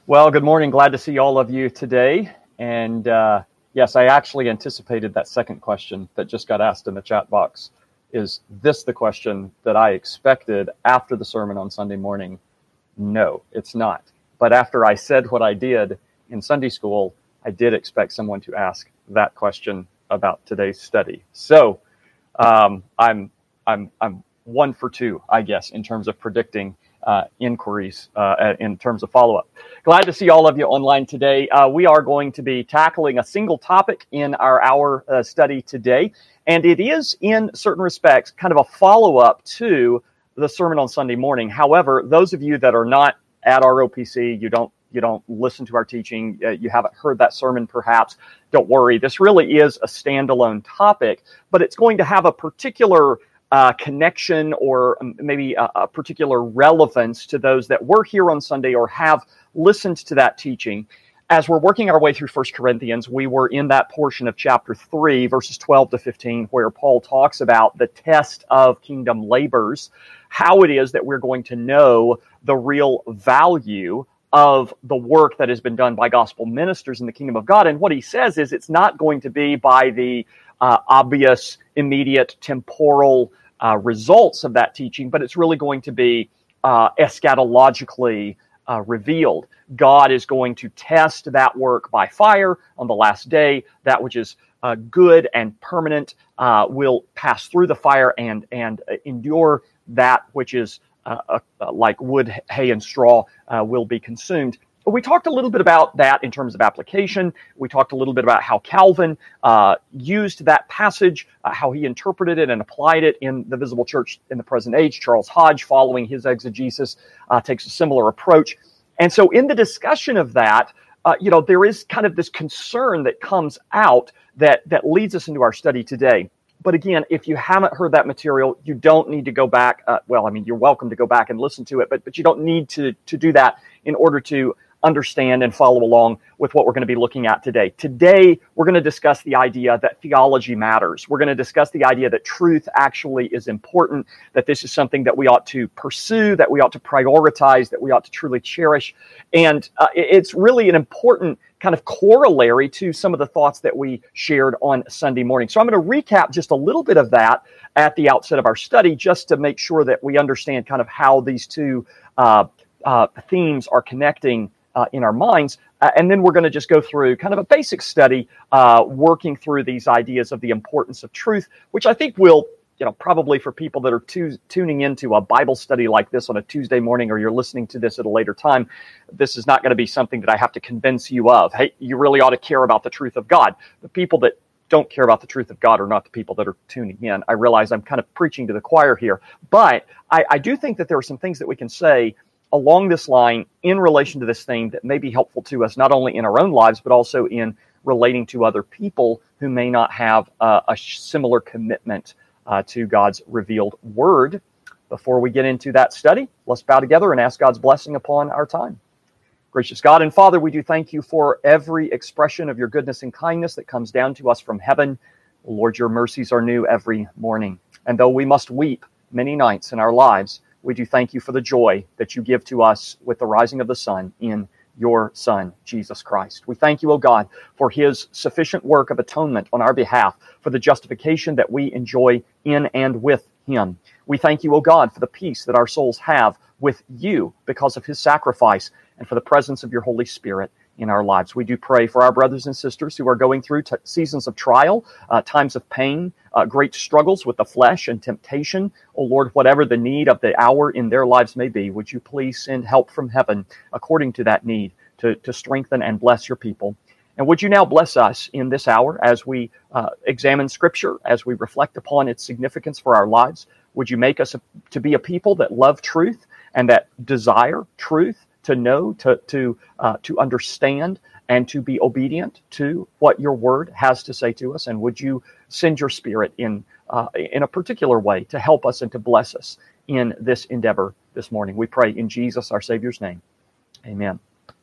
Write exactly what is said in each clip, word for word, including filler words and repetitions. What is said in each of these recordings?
Well, good morning. Glad to see all of you today. And uh, yes, I actually anticipated that second question that just got asked in the chat box. Is this the question that I expected after the sermon on Sunday morning? No, it's not. But after I said what I did in Sunday school, I did expect someone to ask that question about today's study. So um, I'm I'm I'm one for two, I guess, in terms of predicting uh, inquiries uh, in terms of follow-up. Glad to see all of you online today. Uh, we are going to be tackling a single topic in our hour uh, study today, and it is, in certain respects, kind of a follow-up to the sermon on Sunday morning. However, those of you that are not at our O P C, you don't you don't listen to our teaching, uh, you haven't heard that sermon perhaps, don't worry. This really is a standalone topic, but it's going to have a particular uh, connection or maybe a, a particular relevance to those that were here on Sunday or have listened to that teaching. As we're working our way through First Corinthians, we were in that portion of chapter three, verses twelve to fifteen, where Paul talks about the test of kingdom labors, how it is that we're going to know the real value of the work that has been done by gospel ministers in the kingdom of God. And what he says is it's not going to be by the uh, obvious, immediate, temporal uh, results of that teaching, but it's really going to be uh, eschatologically uh, revealed. God is going to test that work by fire on the last day. That which is uh, good and permanent uh, will pass through the fire and, and endure. That which is uh, uh, like wood, hay, and straw uh, will be consumed. We talked a little bit about that in terms of application. We talked a little bit about how Calvin uh, used that passage, uh, how he interpreted it and applied it in the visible church in the present age. Charles Hodge, following his exegesis, uh, takes a similar approach. And so in the discussion of that, uh, you know, there is kind of this concern that comes out that, that leads us into our study today. But again, if you haven't heard that material, you don't need to go back. Uh, well, I mean, you're welcome to go back and listen to it, but but you don't need to to do that in order to understand and follow along with what we're going to be looking at today. Today, we're going to discuss the idea that theology matters. We're going to discuss the idea that truth actually is important, that this is something that we ought to pursue, that we ought to prioritize, that we ought to truly cherish. And uh, it's really an important kind of corollary to some of the thoughts that we shared on Sunday morning. So I'm going to recap just a little bit of that at the outset of our study, just to make sure that we understand kind of how these two uh, uh, themes are connecting Uh, in our minds, uh, and then we're going to just go through kind of a basic study, uh, working through these ideas of the importance of truth, which I think will, you know, probably for people that are tu- tuning into a Bible study like this on a Tuesday morning, or you're listening to this at a later time, this is not going to be something that I have to convince you of. Hey, you really ought to care about the truth of God. The people that don't care about the truth of God are not the people that are tuning in. I realize I'm kind of preaching to the choir here, but I, I do think that there are some things that we can say along this line in relation to this thing that may be helpful to us, not only in our own lives, but also in relating to other people who may not have uh, a similar commitment uh, to God's revealed word. Before we get into that study, let's bow together and ask God's blessing upon our time. Gracious God and Father, we do thank you for every expression of your goodness and kindness that comes down to us from heaven. Lord, your mercies are new every morning. And though we must weep many nights in our lives, we do thank you for the joy that you give to us with the rising of the sun in your Son, Jesus Christ. We thank you, O God, for his sufficient work of atonement on our behalf, for the justification that we enjoy in and with him. We thank you, O God, for the peace that our souls have with you because of his sacrifice and for the presence of your Holy Spirit in our lives. We do pray for our brothers and sisters who are going through t- seasons of trial, uh, times of pain, uh, great struggles with the flesh and temptation. Oh Lord, whatever the need of the hour in their lives may be, would you please send help from heaven according to that need to, to strengthen and bless your people. And would you now bless us in this hour as we uh, examine Scripture, as we reflect upon its significance for our lives? Would you make us a, to be a people that love truth and that desire truth, to know, to to uh, to understand, and to be obedient to what your word has to say to us? And would you send your Spirit in uh, in a particular way to help us and to bless us in this endeavor this morning? We pray in Jesus, our Savior's name. Amen.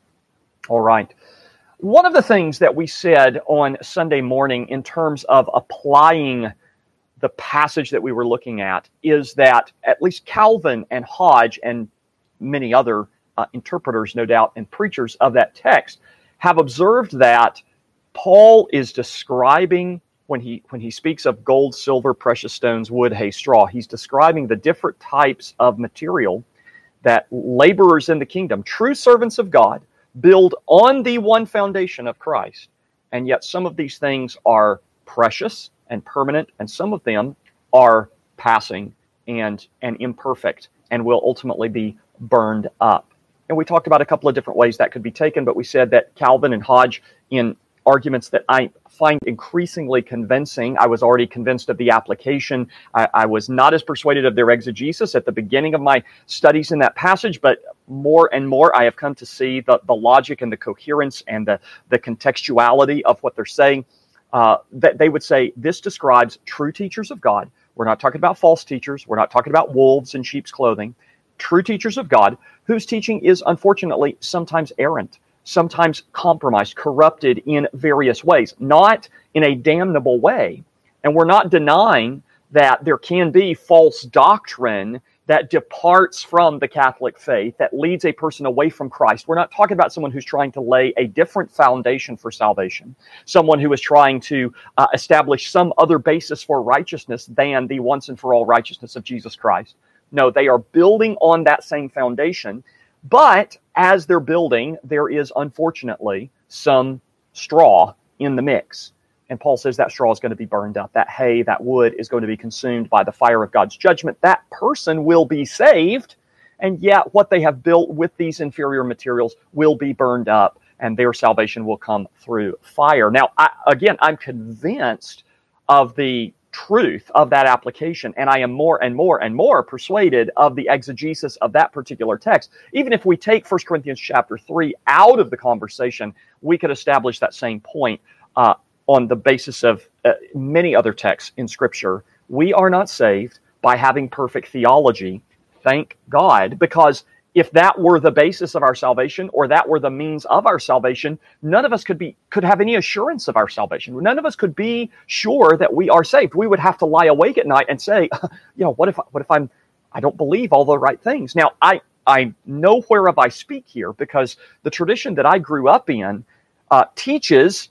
All right. One of the things that we said on Sunday morning in terms of applying the passage that we were looking at is that at least Calvin and Hodge and many other uh, interpreters, no doubt, and preachers of that text have observed that Paul is describing, when he when he speaks of gold, silver, precious stones, wood, hay, straw, he's describing the different types of material that laborers in the kingdom, true servants of God, build on the one foundation of Christ. And yet some of these things are precious and permanent, and some of them are passing and, and imperfect and will ultimately be burned up. And we talked about a couple of different ways that could be taken, but we said that Calvin and Hodge, in arguments that I find increasingly convincing, I was already convinced of the application. I, I was not as persuaded of their exegesis at the beginning of my studies in that passage, but more and more I have come to see the, the logic and the coherence and the, the contextuality of what they're saying. Uh, that they would say this describes true teachers of God. We're not talking about false teachers. We're not talking about wolves in sheep's clothing. True teachers of God whose teaching is unfortunately sometimes errant, sometimes compromised, corrupted in various ways, not in a damnable way. And we're not denying that there can be false doctrine that departs from the Catholic faith, that leads a person away from Christ. We're not talking about someone who's trying to lay a different foundation for salvation, someone who is trying to uh, establish some other basis for righteousness than the once and for all righteousness of Jesus Christ. No, they are building on that same foundation, but as they're building, there is unfortunately some straw in the mix. And Paul says that straw is going to be burned up. That hay, that wood is going to be consumed by the fire of God's judgment. That person will be saved, and yet what they have built with these inferior materials will be burned up, and their salvation will come through fire. Now, I, again, I'm convinced of the truth of that application, and I am more and more and more persuaded of the exegesis of that particular text. Even if we take First Corinthians chapter three out of the conversation, we could establish that same point uh, on the basis of uh, many other texts in Scripture. We are not saved by having perfect theology, thank God, because if that were the basis of our salvation, or that were the means of our salvation, none of us could be could have any assurance of our salvation. None of us could be sure that we are saved. We would have to lie awake at night and say, you know, what if what if I'm I don't believe all the right things? Now, I I know whereof I speak here, because the tradition that I grew up in uh, teaches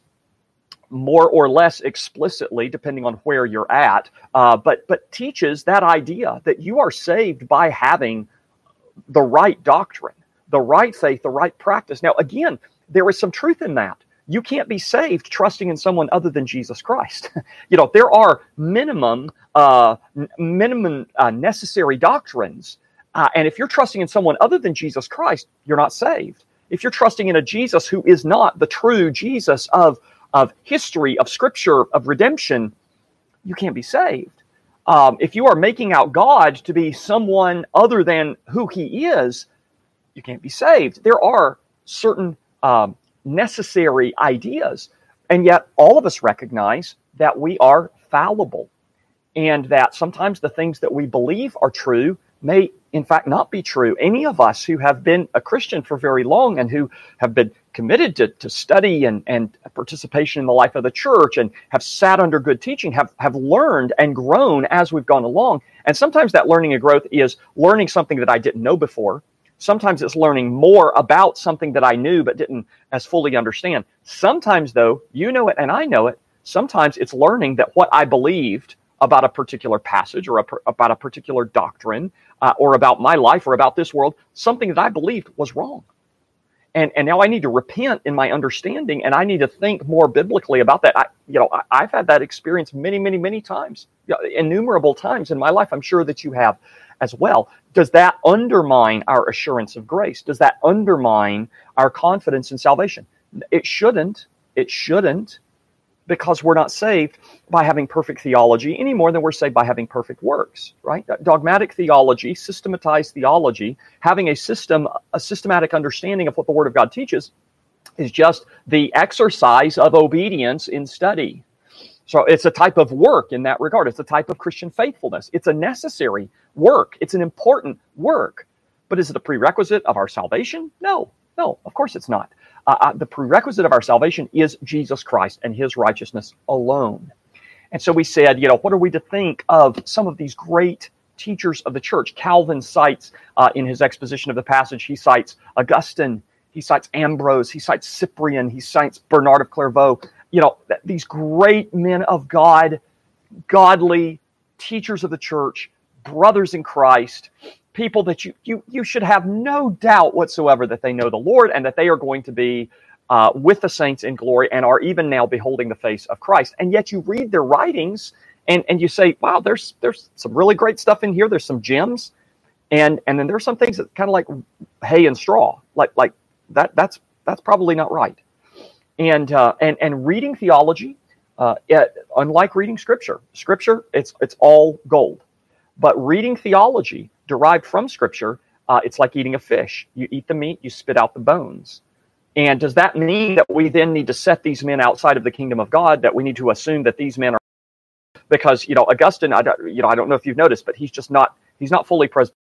more or less explicitly, depending on where you're at, uh, but but teaches that idea that you are saved by having the right doctrine, the right faith, the right practice. Now, again, there is some truth in that. You can't be saved trusting in someone other than Jesus Christ. You know, there are minimum, uh, n- minimum uh, necessary doctrines, uh, and if you're trusting in someone other than Jesus Christ, you're not saved. If you're trusting in a Jesus who is not the true Jesus of of history, of Scripture, of redemption, you can't be saved. Um, if you are making out God to be someone other than who He is, you can't be saved. There are certain um, necessary ideas, and yet all of us recognize that we are fallible, and that sometimes the things that we believe are true may in fact not be true. Any of us who have been a Christian for very long and who have been committed to, to study and, and participation in the life of the church and have sat under good teaching, have, have learned and grown as we've gone along. And sometimes that learning and growth is learning something that I didn't know before. Sometimes it's learning more about something that I knew but didn't as fully understand. Sometimes, though, you know it and I know it, sometimes it's learning that what I believed about a particular passage or a, about a particular doctrine uh, or about my life or about this world, something that I believed was wrong. And and now I need to repent in my understanding, and I need to think more biblically about that. I, you know, I, I've had that experience many, many, many times, you know, innumerable times in my life. I'm sure that you have as well. Does that undermine our assurance of grace? Does that undermine our confidence in salvation? It shouldn't. It shouldn't, because we're not saved by having perfect theology any more than we're saved by having perfect works, right? Dogmatic theology, systematized theology, having a system, a systematic understanding of what the Word of God teaches is just the exercise of obedience in study. So it's a type of work in that regard. It's a type of Christian faithfulness. It's a necessary work. It's an important work. But is it a prerequisite of our salvation? No, no, of course it's not. Uh, uh, the prerequisite of our salvation is Jesus Christ and His righteousness alone. And so we said, you know, what are we to think of some of these great teachers of the church. Calvin cites, uh, in his exposition of the passage, he cites Augustine, he cites Ambrose, he cites Cyprian, he cites Bernard of Clairvaux. You know, th- these great men of God, godly teachers of the church, brothers in Christ, people that you, you, you should have no doubt whatsoever that they know the Lord and that they are going to be uh, with the saints in glory and are even now beholding the face of Christ. And yet you read their writings and, and you say, wow, there's there's some really great stuff in here. There's some gems. And and then there's some things that kind of like hay and straw. Like like that that's that's probably not right. And uh, and and reading theology, uh, it, unlike reading scripture, scripture it's it's all gold. But reading theology derived from scripture, uh, it's like eating a fish. You eat the meat, you spit out the bones. And does that mean that we then need to set these men outside of the kingdom of God? That we need to assume that these men are, because you know Augustine, I don't, you know I don't know if you've noticed, but he's just not he's not fully present.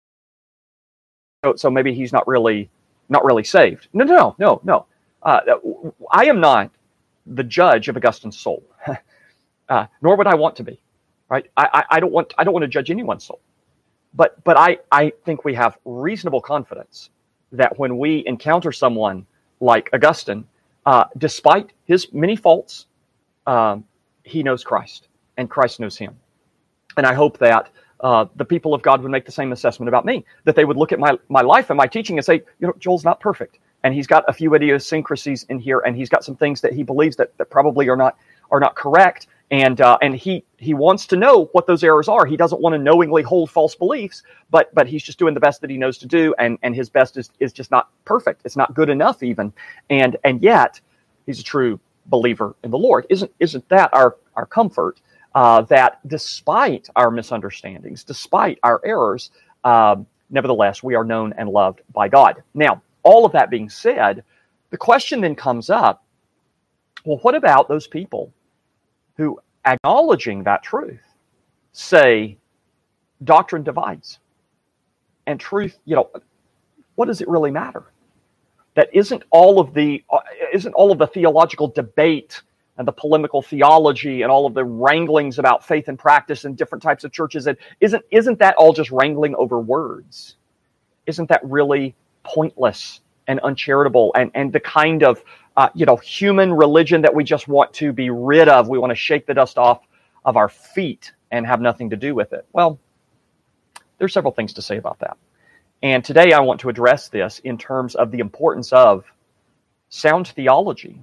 So, so maybe he's not really not really saved. No, no, no, no. Uh, I am not the judge of Augustine's soul, uh, nor would I want to be. Right? I, I, I don't want I don't want to judge anyone's soul, but but I, I think we have reasonable confidence that when we encounter someone like Augustine, uh, despite his many faults, um, he knows Christ and Christ knows him. And I hope that uh, the people of God would make the same assessment about me, that they would look at my my life and my teaching and say, you know, Joel's not perfect, and he's got a few idiosyncrasies in here, and he's got some things that he believes that, that probably are not are not correct. And uh, and he he wants to know what those errors are. He doesn't want to knowingly hold false beliefs, but but he's just doing the best that he knows to do, and, and his best is, is just not perfect. It's not good enough even. And and yet he's a true believer in the Lord. Isn't isn't that our, our comfort? Uh, that despite our misunderstandings, despite our errors, um, nevertheless we are known and loved by God. Now, all of that being said, the question then comes up, well, what about those people who, acknowledging that truth, say doctrine divides, and truth, you know, what does it really matter? That isn't all of the uh, isn't all of the theological debate and the polemical theology and all of the wranglings about faith and practice in different types of churches, and isn't isn't that all just wrangling over words? Isn't that really pointless and uncharitable and and the kind of Uh, you know, human religion that we just want to be rid of? We want to shake the dust off of our feet and have nothing to do with it. Well, there's several things to say about that. And today I want to address this in terms of the importance of sound theology.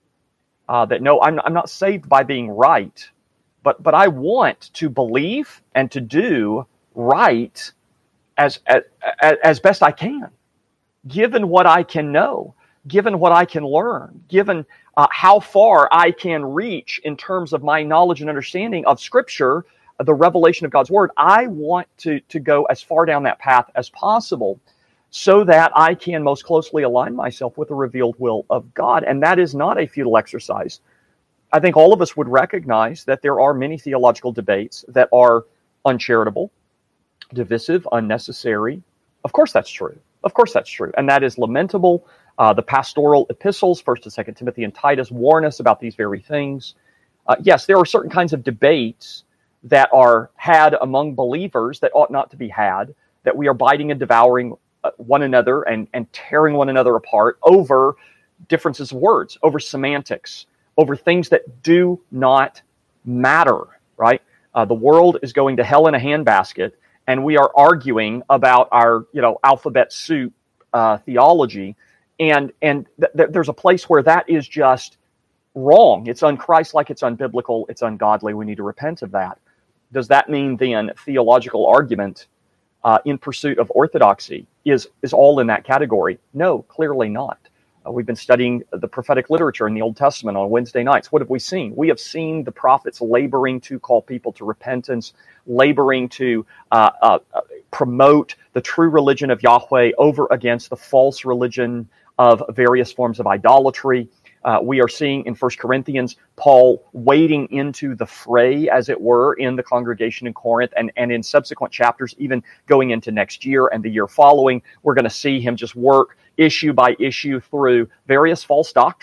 Uh, that no, I'm, I'm not saved by being right, but but I want to believe and to do right as as, as best I can, given what I can know, given what I can learn, given uh, how far I can reach in terms of my knowledge and understanding of Scripture, the revelation of God's Word. I want to, to go as far down that path as possible so that I can most closely align myself with the revealed will of God. And that is not a futile exercise. I think all of us would recognize that there are many theological debates that are uncharitable, divisive, unnecessary. Of course that's true. Of course that's true. And that is lamentable. Uh, the pastoral epistles, First and Second Timothy and Titus, warn us about these very things. Uh, yes, there are certain kinds of debates that are had among believers that ought not to be had, that we are biting and devouring uh, one another and, and tearing one another apart over differences of words, over semantics, over things that do not matter, right? Uh, the world is going to hell in a handbasket, and we are arguing about our, you know, alphabet soup uh, theology. And and th- th- there's a place where that is just wrong. It's un-Christ-like, it's unbiblical, it's ungodly. We need to repent of that. Does that mean then theological argument uh, in pursuit of orthodoxy is, is all in that category? No, clearly not. Uh, we've been studying the prophetic literature in the Old Testament on Wednesday nights. What have we seen? We have seen the prophets laboring to call people to repentance, laboring to uh, uh, promote the true religion of Yahweh over against the false religion of various forms of idolatry. Uh, we are seeing in First Corinthians, Paul wading into the fray, as it were, in the congregation in Corinth, and, and in subsequent chapters, even going into next year and the year following, we're going to see him just work issue by issue through various false doctrines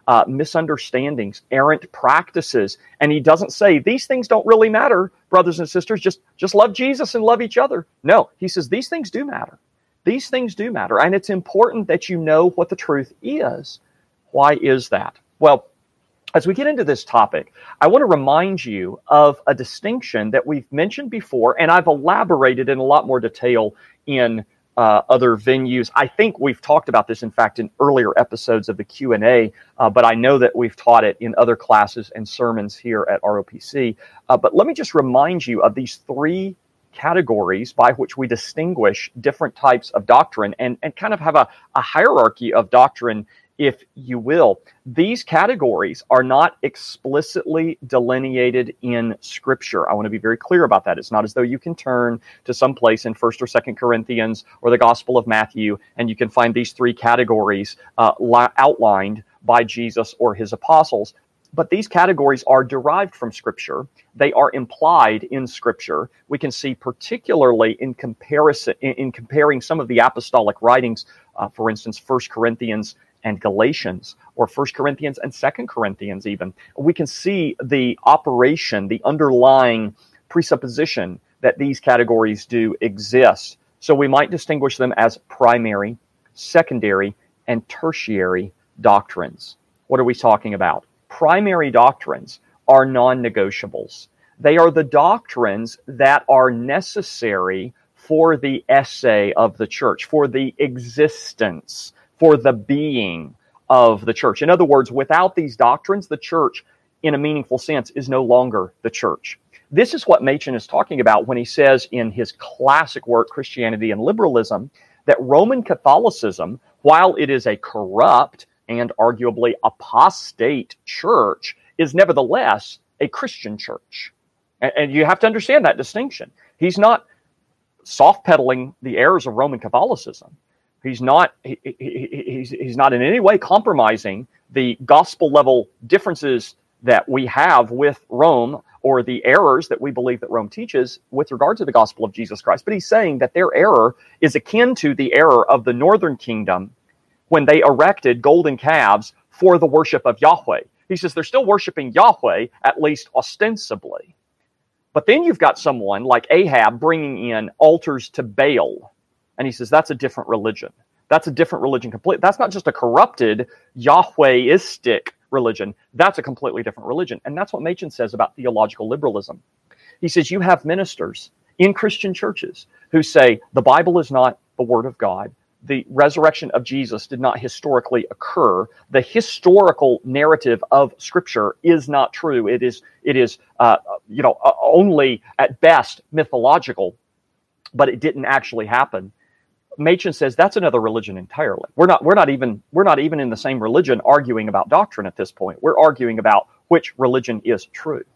uh, misunderstandings, errant practices. And he doesn't say, these things don't really matter, brothers and sisters, just, just love Jesus and love each other. No, he says, these things do matter. These things do matter. And it's important that you know what the truth is. Why is that? Well, as we get into this topic, I want to remind you of a distinction that we've mentioned before, and I've elaborated in a lot more detail in uh, other venues. I think we've talked about this, in fact, in earlier episodes of the Q and A, uh, but I know that we've taught it in other classes and sermons here at R O P C. Uh, but let me just remind you of these three categories by which we distinguish different types of doctrine and, and kind of have a, a hierarchy of doctrine, if you will. These categories are not explicitly delineated in Scripture. I want to be very clear about that. It's not as though you can turn to some place in First or Second Corinthians or the Gospel of Matthew and you can find these three categories uh, outlined by Jesus or his apostles. But these categories are derived from Scripture. They are implied in Scripture. We can see particularly in comparison, in, in comparing some of the apostolic writings, uh, for instance, First Corinthians and Galatians, or First Corinthians and Second Corinthians even, we can see the operation, the underlying presupposition that these categories do exist. So we might distinguish them as primary, secondary, and tertiary doctrines. What are we talking about? Primary doctrines are non-negotiables. They are the doctrines that are necessary for the essay of the church, for the existence, for the being of the church. In other words, without these doctrines, the church, in a meaningful sense, is no longer the church. This is what Machen is talking about when he says in his classic work, Christianity and Liberalism, that Roman Catholicism, while it is a corrupt and arguably apostate church, is nevertheless a Christian church. And, and you have to understand that distinction. He's not soft-pedaling the errors of Roman Catholicism. He's not, he, he, he's, he's not in any way compromising the gospel-level differences that we have with Rome or the errors that we believe that Rome teaches with regard to the gospel of Jesus Christ. But he's saying that their error is akin to the error of the northern kingdom when they erected golden calves for the worship of Yahweh. He says they're still worshiping Yahweh, at least ostensibly. But then you've got someone like Ahab bringing in altars to Baal. And he says that's a different religion. That's a different religion completely. That's not just a corrupted Yahwehistic religion. That's a completely different religion. And that's what Machen says about theological liberalism. He says you have ministers in Christian churches who say the Bible is not the Word of God. The resurrection of Jesus did not historically occur. The historical narrative of Scripture is not true. It is, it is, uh, you know, only at best mythological, but it didn't actually happen. Machen says that's another religion entirely. We're not, we're not even, we're not even in the same religion arguing about doctrine at this point. We're arguing about which religion is true.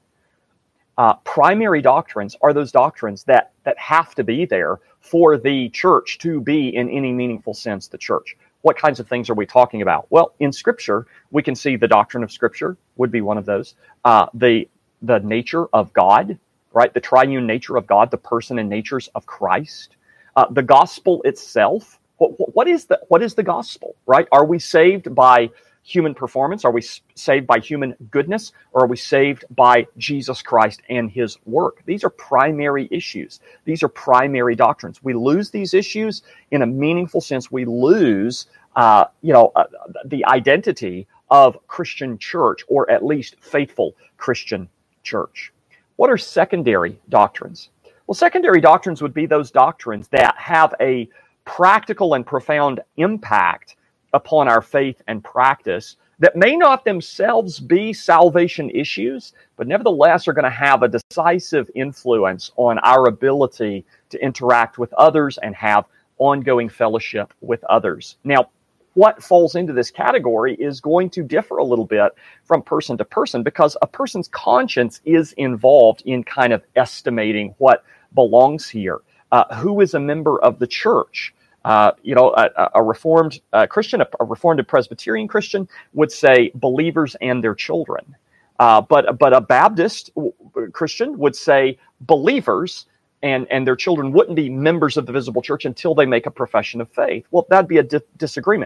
Uh, primary doctrines are those doctrines that, that have to be there for the church to be, in any meaningful sense, the church. What kinds of things are we talking about? Well, in Scripture, we can see the doctrine of Scripture would be one of those. Uh, the, the nature of God, right? The triune nature of God, the person and natures of Christ. Uh, the gospel itself. What, what is the, what is the gospel, right? Are we saved by human performance? Are we saved by human goodness? Or are we saved by Jesus Christ and his work? These are primary issues. These are primary doctrines. We lose these issues in a meaningful sense. We lose, uh, you know, uh, the identity of Christian church, or at least faithful Christian church. What are secondary doctrines? Well, secondary doctrines would be those doctrines that have a practical and profound impact upon our faith and practice that may not themselves be salvation issues, but nevertheless are going to have a decisive influence on our ability to interact with others and have ongoing fellowship with others. Now, what falls into this category is going to differ a little bit from person to person, because a person's conscience is involved in kind of estimating what belongs here. Uh, who is a member of the church? Uh, you know, a, a Reformed uh, Christian, a, a Reformed Presbyterian Christian would say believers and their children. Uh, but but a Baptist Christian would say believers and, and their children wouldn't be members of the visible church until they make a profession of faith. Well, that'd be a di- disagreement.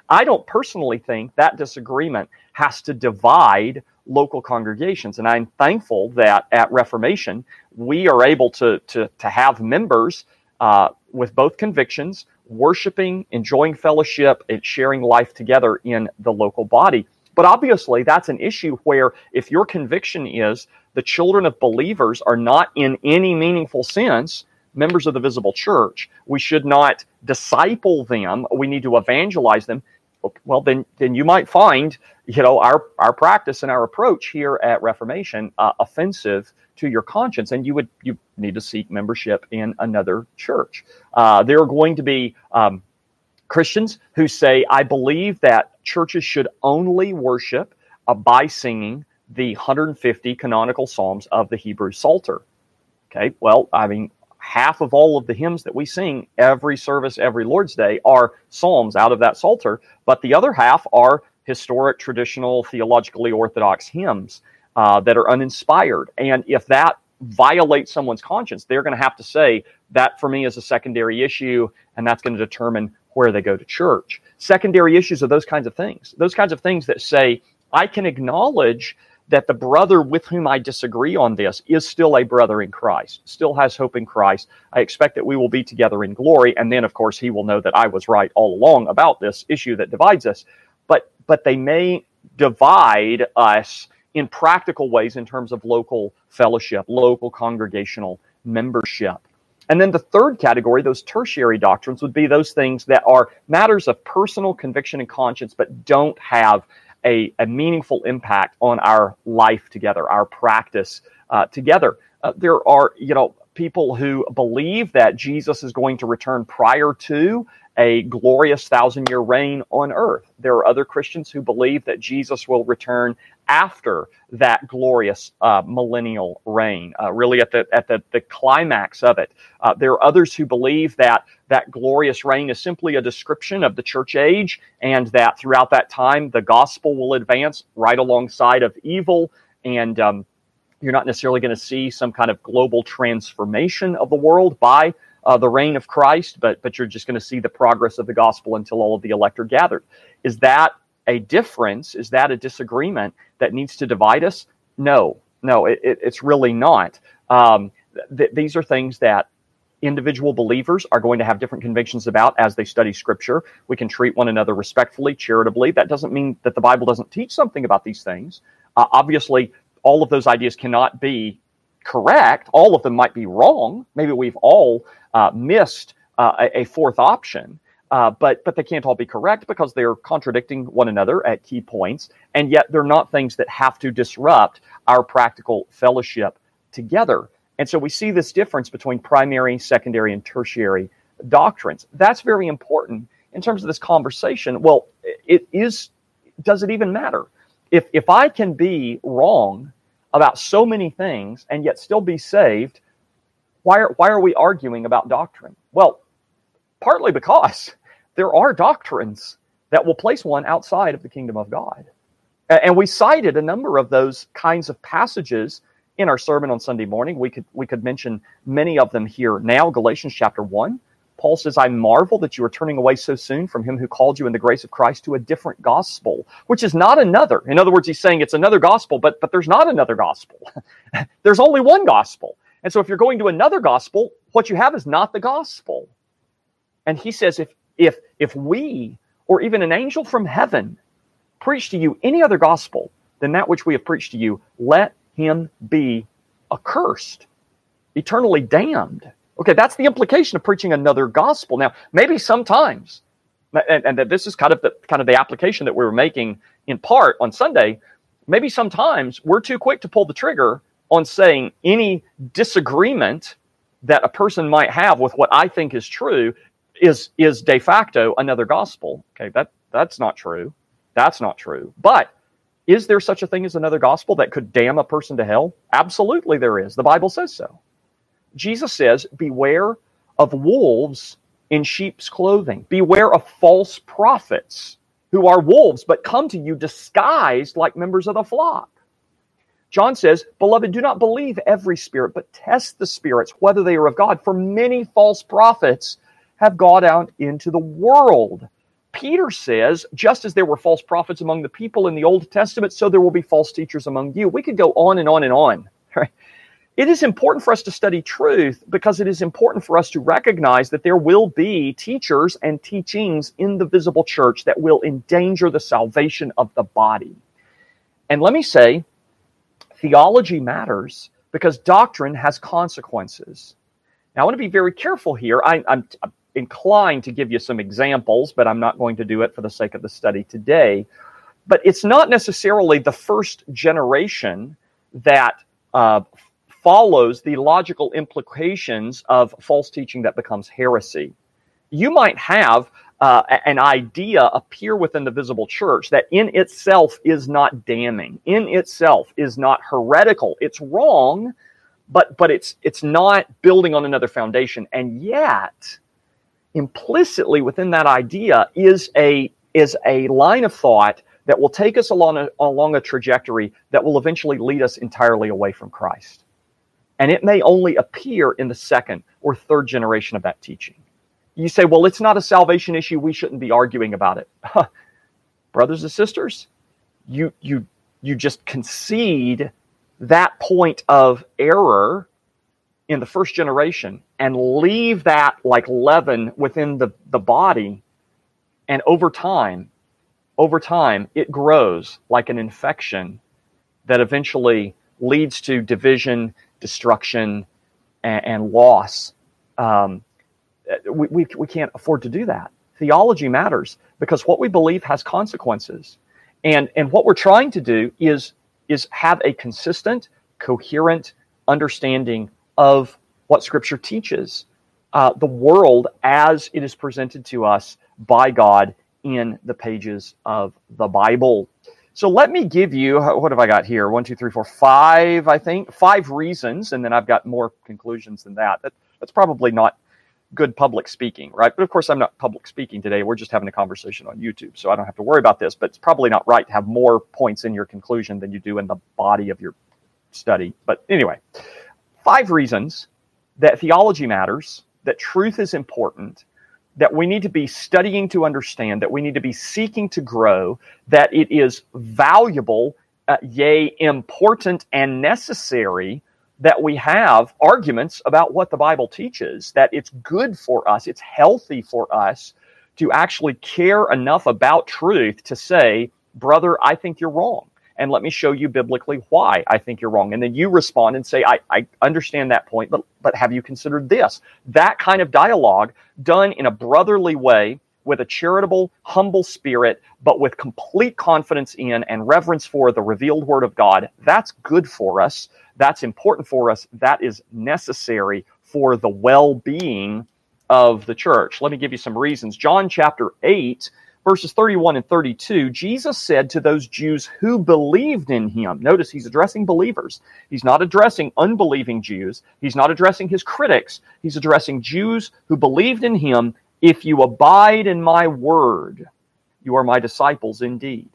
I don't personally think that disagreement has to divide local congregations. And I'm thankful that at Reformation, we are able to, to, to have members uh, with both convictions, worshiping, enjoying fellowship, and sharing life together in the local body. But obviously, that's an issue where if your conviction is the children of believers are not in any meaningful sense members of the visible church, we should not disciple them, we need to evangelize them, well, then then you might find, you know, our, our practice and our approach here at Reformation uh, offensive to your conscience, and you would you need to seek membership in another church. Uh, there are going to be um, Christians who say, I believe that churches should only worship uh, by singing the one hundred fifty canonical psalms of the Hebrew Psalter. Okay, well, I mean, half of all of the hymns that we sing every service, every Lord's Day, are psalms out of that Psalter, but the other half are historic, traditional, theologically orthodox hymns uh, that are uninspired. And if that violates someone's conscience, they're going to have to say, that for me is a secondary issue, and that's going to determine where they go to church. Secondary issues are those kinds of things. Those kinds of things that say, I can acknowledge that the brother with whom I disagree on this is still a brother in Christ, still has hope in Christ. I expect that we will be together in glory, and then, of course, he will know that I was right all along about this issue that divides us. But but they may divide us in practical ways in terms of local fellowship, local congregational membership. And then the third category, those tertiary doctrines, would be those things that are matters of personal conviction and conscience, but don't have A, a meaningful impact on our life together, our practice uh, together. Uh, there are, you know, people who believe that Jesus is going to return prior to a glorious thousand-year reign on earth. There are other Christians who believe that Jesus will return after that glorious uh, millennial reign, uh, really at the at the, the climax of it. Uh, there are others who believe that that glorious reign is simply a description of the church age, and that throughout that time the gospel will advance right alongside of evil, and um, you're not necessarily going to see some kind of global transformation of the world by uh, the reign of Christ, but but you're just going to see the progress of the gospel until all of the elect are gathered. Is that a difference? Is that a disagreement that needs to divide us? No, no, it, it, it's really not. Um, th- these are things that individual believers are going to have different convictions about as they study Scripture. We can treat one another respectfully, charitably. That doesn't mean that the Bible doesn't teach something about these things. Uh, obviously, all of those ideas cannot be correct. All of them might be wrong. Maybe we've all uh, missed uh, a, a fourth option. Uh, but but they can't all be correct because they're contradicting one another at key points, and yet they're not things that have to disrupt our practical fellowship together. And so we see this difference between primary, secondary, and tertiary doctrines. That's very important in terms of this conversation. Well, it is. Does it even matter? If if I can be wrong about so many things and yet still be saved, why are why are we arguing about doctrine? Well, partly because there are doctrines that will place one outside of the kingdom of God. And we cited a number of those kinds of passages in our sermon on Sunday morning. We could we could mention many of them here now. Galatians chapter one, Paul says, I marvel that you are turning away so soon from him who called you in the grace of Christ to a different gospel, which is not another. In other words, he's saying it's another gospel, but, but there's not another gospel. There's only one gospel. And so if you're going to another gospel, what you have is not the gospel. And he says, if if if we, or even an angel from heaven, preach to you any other gospel than that which we have preached to you, let him be accursed, eternally damned. Okay, that's the implication of preaching another gospel. Now, maybe sometimes, and, and that this is kind of the kind of the application that we were making in part on Sunday, maybe sometimes we're too quick to pull the trigger on saying any disagreement that a person might have with what I think is true is is de facto another gospel. Okay, that that's not true. That's not true. But is there such a thing as another gospel that could damn a person to hell? Absolutely there is. The Bible says so. Jesus says, beware of wolves in sheep's clothing. Beware of false prophets who are wolves, but come to you disguised like members of the flock. John says, beloved, do not believe every spirit, but test the spirits, whether they are of God. For many false prophets have gone out into the world. Peter says, just as there were false prophets among the people in the Old Testament, so there will be false teachers among you. We could go on and on and on. Right? It is important for us to study truth because it is important for us to recognize that there will be teachers and teachings in the visible church that will endanger the salvation of the body. And let me say, theology matters because doctrine has consequences. Now, I want to be very careful here. I, I'm, I'm inclined to give you some examples, but I'm not going to do it for the sake of the study today. But it's not necessarily the first generation that uh, follows the logical implications of false teaching that becomes heresy. You might have uh, an idea appear within the visible church that in itself is not damning, in itself is not heretical. It's wrong, but but it's it's not building on another foundation. And yet, implicitly within that idea is a is a line of thought that will take us along a, along a trajectory that will eventually lead us entirely away from Christ. And it may only appear in the second or third generation of that teaching. You say, well, it's not a salvation issue. We shouldn't be arguing about it. Brothers and sisters, you, you, you just concede that point of error in the first generation and leave that like leaven within the, the body. And over time, over time, it grows like an infection that eventually leads to division, destruction, and, and loss. Um, we, we, we can't afford to do that. Theology matters because what we believe has consequences. And, and what we're trying to do is, is have a consistent, coherent understanding of what Scripture teaches, uh, the world as it is presented to us by God in the pages of the Bible. So let me give you, what have I got here? One, two, three, four, five, I think. Five reasons, and then I've got more conclusions than that. that that's probably not good public speaking, right? But of course, I'm not public speaking today. We're just having a conversation on YouTube, so I don't have to worry about this. But it's probably not right to have more points in your conclusion than you do in the body of your study. But anyway, five reasons that theology matters, that truth is important, that we need to be studying to understand, that we need to be seeking to grow, that it is valuable, uh, yea, important and necessary that we have arguments about what the Bible teaches, that it's good for us, it's healthy for us to actually care enough about truth to say, brother, I think you're wrong. And let me show you biblically why I think you're wrong. And then you respond and say, I, I understand that point, but, but have you considered this? That kind of dialogue done in a brotherly way with a charitable, humble spirit, but with complete confidence in and reverence for the revealed Word of God, that's good for us. That's important for us. That is necessary for the well-being of the church. Let me give you some reasons. John chapter eight, verses thirty-one and thirty-two, Jesus said to those Jews who believed in him, notice he's addressing believers. He's not addressing unbelieving Jews. He's not addressing his critics. He's addressing Jews who believed in him. If you abide in my word, you are my disciples indeed.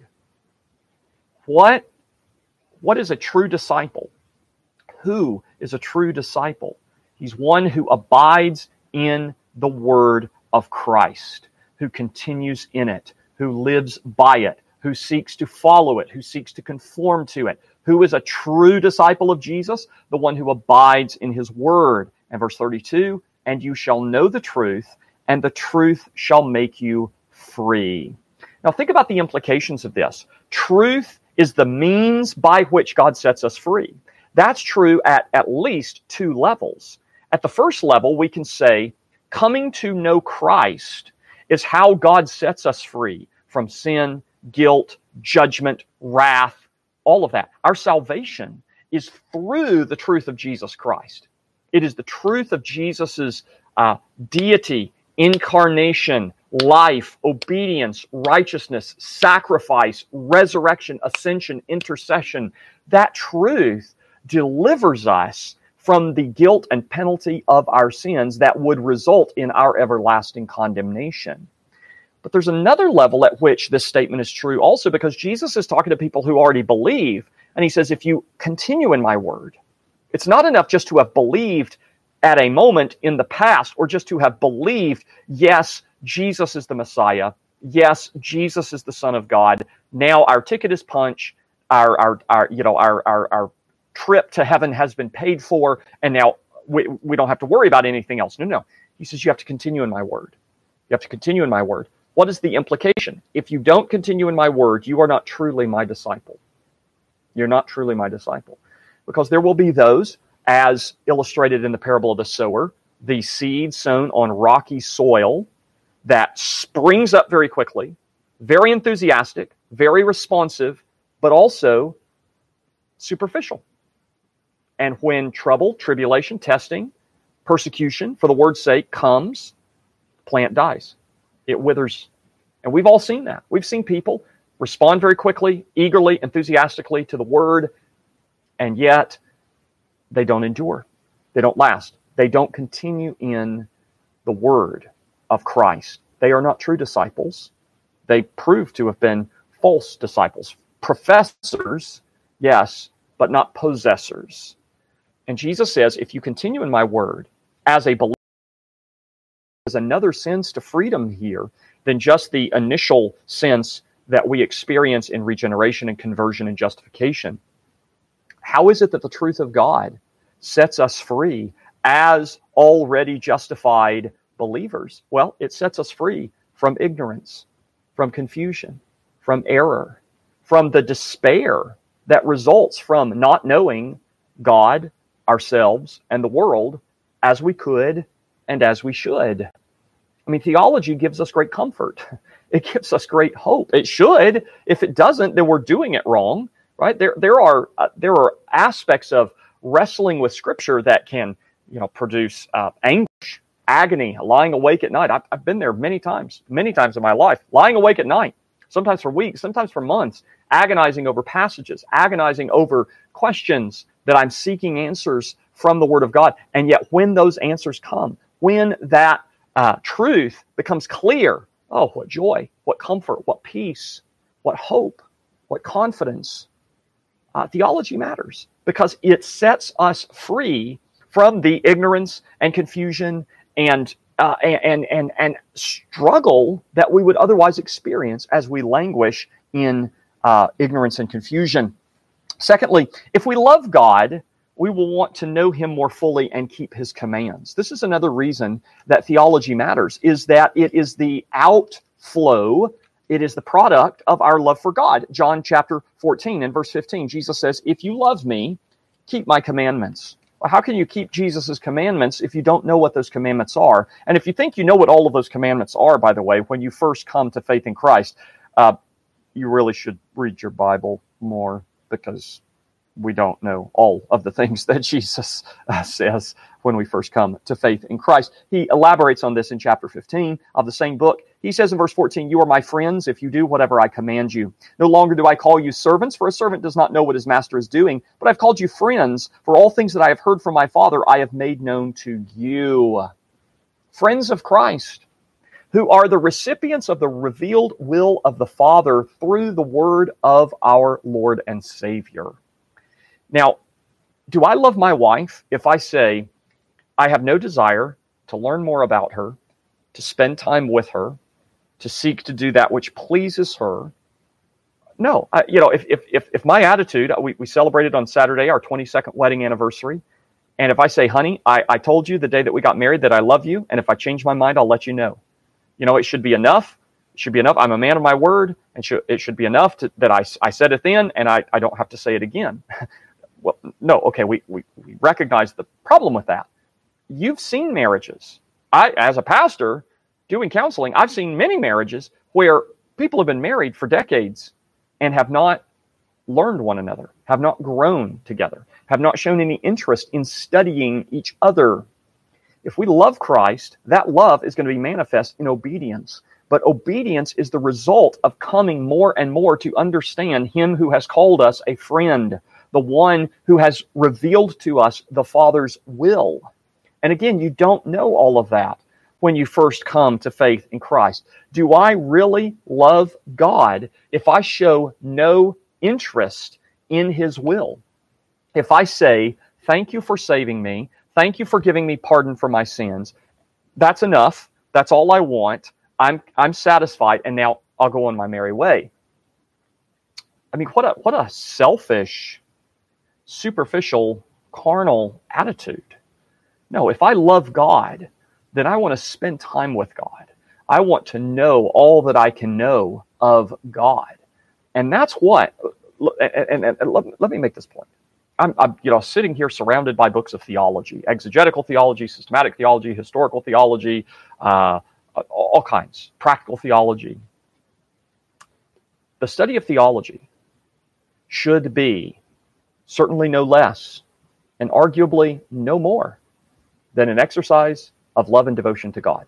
What, what is a true disciple? Who is a true disciple? He's one who abides in the word of Christ, who continues in it, who lives by it, who seeks to follow it, who seeks to conform to it. Who is a true disciple of Jesus? The one who abides in his word. And verse thirty-two, and you shall know the truth, and the truth shall make you free. Now think about the implications of this. Truth is the means by which God sets us free. That's true at at least two levels. At the first level, we can say, coming to know Christ is how God sets us free from sin, guilt, judgment, wrath, all of that. Our salvation is through the truth of Jesus Christ. It is the truth of Jesus's uh, deity, incarnation, life, obedience, righteousness, sacrifice, resurrection, ascension, intercession. That truth delivers us from the guilt and penalty of our sins that would result in our everlasting condemnation. But there's another level at which this statement is true also, because Jesus is talking to people who already believe, and he says, if you continue in my word, it's not enough just to have believed at a moment in the past, or just to have believed, yes, Jesus is the Messiah, yes, Jesus is the Son of God. Now our ticket is punched. Our, our, our, you know, our, our, our trip to heaven has been paid for, and now we, we don't have to worry about anything else. No, no. He says you have to continue in my word. You have to continue in my word. What is the implication? If you don't continue in my word, you are not truly my disciple. You're not truly my disciple. Because there will be those, as illustrated in the parable of the sower, the seed sown on rocky soil that springs up very quickly, very enthusiastic, very responsive, but also superficial. And when trouble, tribulation, testing, persecution for the word's sake comes, plant dies. It withers. And we've all seen that. We've seen people respond very quickly, eagerly, enthusiastically to the word, and yet they don't endure. They don't last. They don't continue in the word of Christ. They are not true disciples. They prove to have been false disciples. Professors, yes, but not possessors. And Jesus says, if you continue in my word as a believer, there's another sense to freedom here than just the initial sense that we experience in regeneration and conversion and justification. How is it that the truth of God sets us free as already justified believers? Well, it sets us free from ignorance, from confusion, from error, from the despair that results from not knowing God, ourselves, and the world as we could and as we should. I mean, theology gives us great comfort. It gives us great hope. It should. If it doesn't, then we're doing it wrong, right? There, there are uh, there are aspects of wrestling with Scripture that can, you know, produce uh, anguish, agony, lying awake at night. I've, I've been there many times, many times in my life, lying awake at night, sometimes for weeks, sometimes for months, agonizing over passages, agonizing over questions that I'm seeking answers from the Word of God. And yet when those answers come, when that uh, truth becomes clear, oh, what joy, what comfort, what peace, what hope, what confidence. Uh, theology matters because it sets us free from the ignorance and confusion and uh, and and and struggle that we would otherwise experience as we languish in uh, ignorance and confusion. Secondly, if we love God, we will want to know Him more fully and keep His commands. This is another reason that theology matters, is that it is the outflow, it is the product of our love for God. John chapter fourteen and verse fifteen, Jesus says, if you love me, keep my commandments. Well, how can you keep Jesus' commandments if you don't know what those commandments are? And if you think you know what all of those commandments are, by the way, when you first come to faith in Christ, uh, you really should read your Bible more, because we don't know all of the things that Jesus uh, says when we first come to faith in Christ. He elaborates on this in chapter fifteen of the same book. He says in verse fourteen, you are my friends if you do whatever I command you. No longer do I call you servants, for a servant does not know what his master is doing, but I've called you friends, for all things that I have heard from my Father I have made known to you. Friends of Christ, who are the recipients of the revealed will of the Father through the word of our Lord and Savior. Now, do I love my wife if I say, I have no desire to learn more about her, to spend time with her, to seek to do that which pleases her? No. I, you know, if, if, if, if my attitude, we, we celebrated on Saturday our twenty-second wedding anniversary, and if I say, honey, I, I told you the day that we got married that I love you, and if I change my mind, I'll let you know. You know, it should be enough. It should be enough. I'm a man of my word, and should, it should be enough to, that I, I said it then, and I, I don't have to say it again. Well, no, okay, we, we, we recognize the problem with that. You've seen marriages. I, as a pastor, doing counseling, I've seen many marriages where people have been married for decades and have not learned one another, have not grown together, have not shown any interest in studying each other. If we love Christ, that love is going to be manifest in obedience. But obedience is the result of coming more and more to understand Him who has called us a friend, the one who has revealed to us the Father's will. And again, you don't know all of that when you first come to faith in Christ. Do I really love God if I show no interest in His will? If I say, thank you for saving me, thank you for giving me pardon for my sins, that's enough, that's all I want, I'm I'm satisfied, and now I'll go on my merry way. I mean, what a what a selfish, superficial, carnal attitude. No, if I love God, then I want to spend time with God. I want to know all that I can know of God. And that's what, and, and, and let, let me make this point. I'm, I'm you know, sitting here surrounded by books of theology, exegetical theology, systematic theology, historical theology, uh, all kinds, practical theology. The study of theology should be certainly no less and arguably no more than an exercise of love and devotion to God.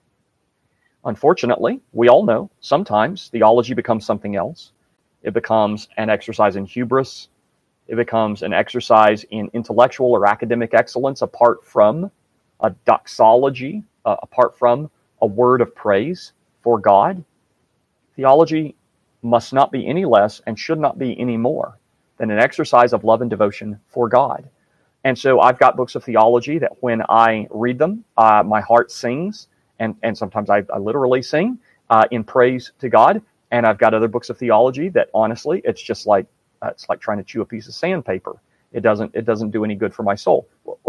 Unfortunately, we all know sometimes theology becomes something else. It becomes an exercise in hubris. It becomes an exercise in intellectual or academic excellence apart from a doxology, uh, apart from a word of praise for God. Theology must not be any less and should not be any more than an exercise of love and devotion for God. And so I've got books of theology that when I read them, uh, my heart sings, and, and sometimes I, I literally sing uh, in praise to God. And I've got other books of theology that honestly, it's just like uh, it's like trying to chew a piece of sandpaper. It doesn't it doesn't do any good for my soul.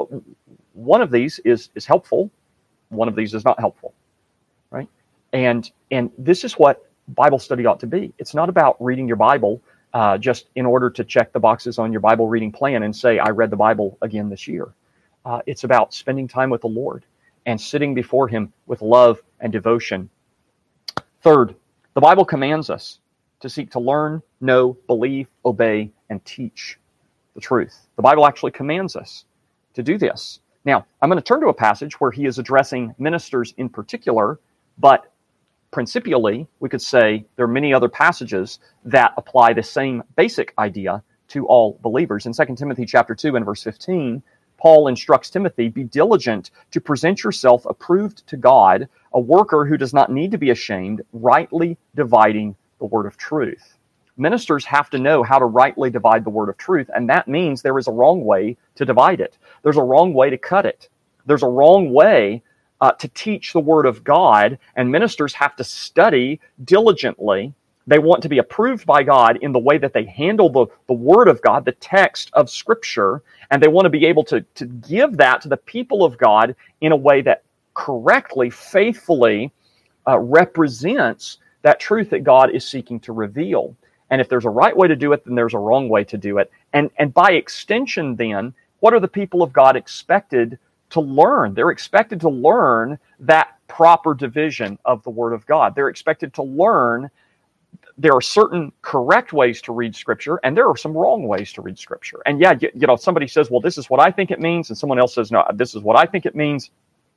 One of these is is helpful. One of these is not helpful, right? And and this is what Bible study ought to be. It's not about reading your Bible uh, just in order to check the boxes on your Bible reading plan and say, I read the Bible again this year. Uh, it's about spending time with the Lord and sitting before Him with love and devotion. Third, the Bible commands us to seek to learn, know, believe, obey, and teach the truth. The Bible actually commands us to do this. Now, I'm going to turn to a passage where he is addressing ministers in particular, but principially, we could say there are many other passages that apply the same basic idea to all believers. In Second Timothy chapter two and verse fifteen, Paul instructs Timothy, be diligent to present yourself approved to God, a worker who does not need to be ashamed, rightly dividing the word of truth. Ministers have to know how to rightly divide the word of truth, and that means there is a wrong way to divide it. There's a wrong way to cut it. There's a wrong way uh, to teach the word of God, and ministers have to study diligently. They want to be approved by God in the way that they handle the, the word of God, the text of Scripture, and they want to be able to, to give that to the people of God in a way that correctly, faithfully uh, represents that truth that God is seeking to reveal. And if there's a right way to do it, then there's a wrong way to do it. And, and by extension then, what are the people of God expected to learn? They're expected to learn that proper division of the Word of God. They're expected to learn there are certain correct ways to read Scripture, and there are some wrong ways to read Scripture. And yeah, you, you know, somebody says, well, this is what I think it means, and someone else says, no, this is what I think it means.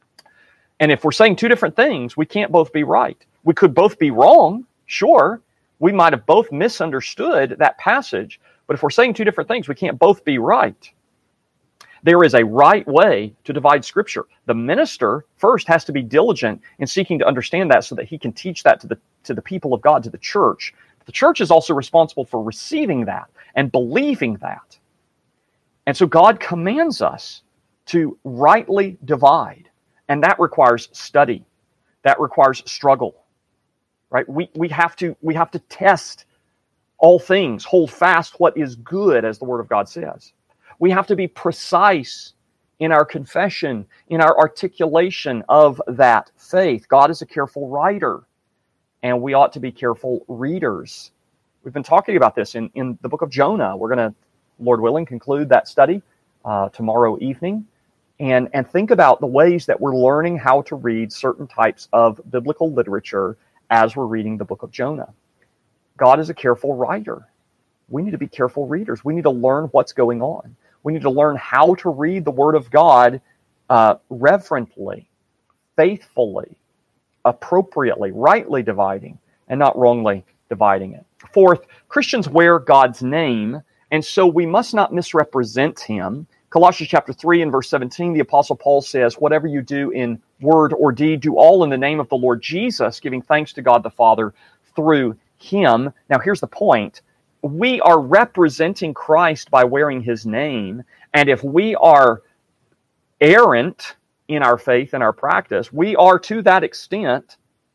And if we're saying two different things, we can't both be right. We could both be wrong, sure. We might have both misunderstood that passage, but if we're saying two different things, we can't both be right. There is a right way to divide Scripture. The minister first has to be diligent in seeking to understand that so that he can teach that to the to the people of God, to the church. The church is also responsible for receiving that and believing that. And so God commands us to rightly divide, and that requires study. That requires struggle. Right? We we have to we have to test all things, hold fast what is good, as the Word of God says. We have to be precise in our confession, in our articulation of that faith. God is a careful writer, and we ought to be careful readers. We've been talking about this in, in the book of Jonah. We're going to, Lord willing, conclude that study uh, tomorrow evening, and, and think about the ways that we're learning how to read certain types of biblical literature as we're reading the book of Jonah. God is a careful writer. We need to be careful readers. We need to learn what's going on. We need to learn how to read the Word of God uh, reverently, faithfully, appropriately, rightly dividing, and not wrongly dividing it. Fourth, Christians wear God's name, and so we must not misrepresent Him. Colossians chapter three and verse seventeen, the Apostle Paul says, whatever you do in word or deed, do all in the name of the Lord Jesus, giving thanks to God the Father through Him. Now here's the point. We are representing Christ by wearing His name, and if we are errant in our faith and our practice, we are to that extent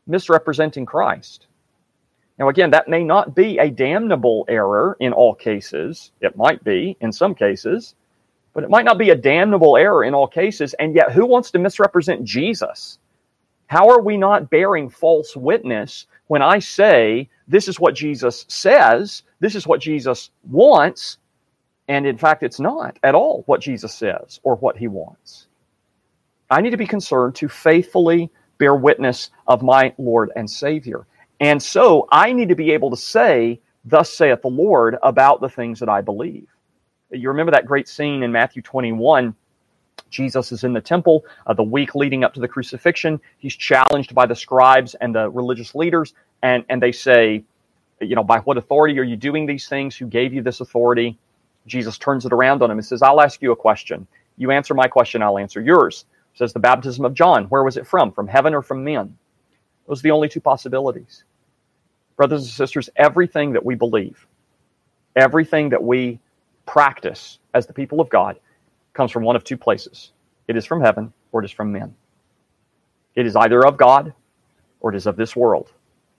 misrepresenting Christ. Now, again, that may not be a damnable error in all cases. It might be in some cases, but it might not be a damnable error in all cases. And yet, who wants to misrepresent Jesus? How are we not bearing false witness when I say this is what Jesus says, this is what Jesus wants, and in fact, it's not at all what Jesus says or what he wants? I need to be concerned to faithfully bear witness of my Lord and Savior. And so I need to be able to say, thus saith the Lord, about the things that I believe. You remember that great scene in Matthew twenty-one. Jesus is in the temple uh, the week leading up to the crucifixion. He's challenged by the scribes and the religious leaders, and, and they say, you know, by what authority are you doing these things? Who gave you this authority? Jesus turns it around on him and says, I'll ask you a question. You answer my question, I'll answer yours. Says the baptism of John, where was it from? From heaven or from men? Those are the only two possibilities. Brothers and sisters, everything that we believe, everything that we practice as the people of God comes from one of two places. It is from heaven or it is from men. It is either of God or it is of this world.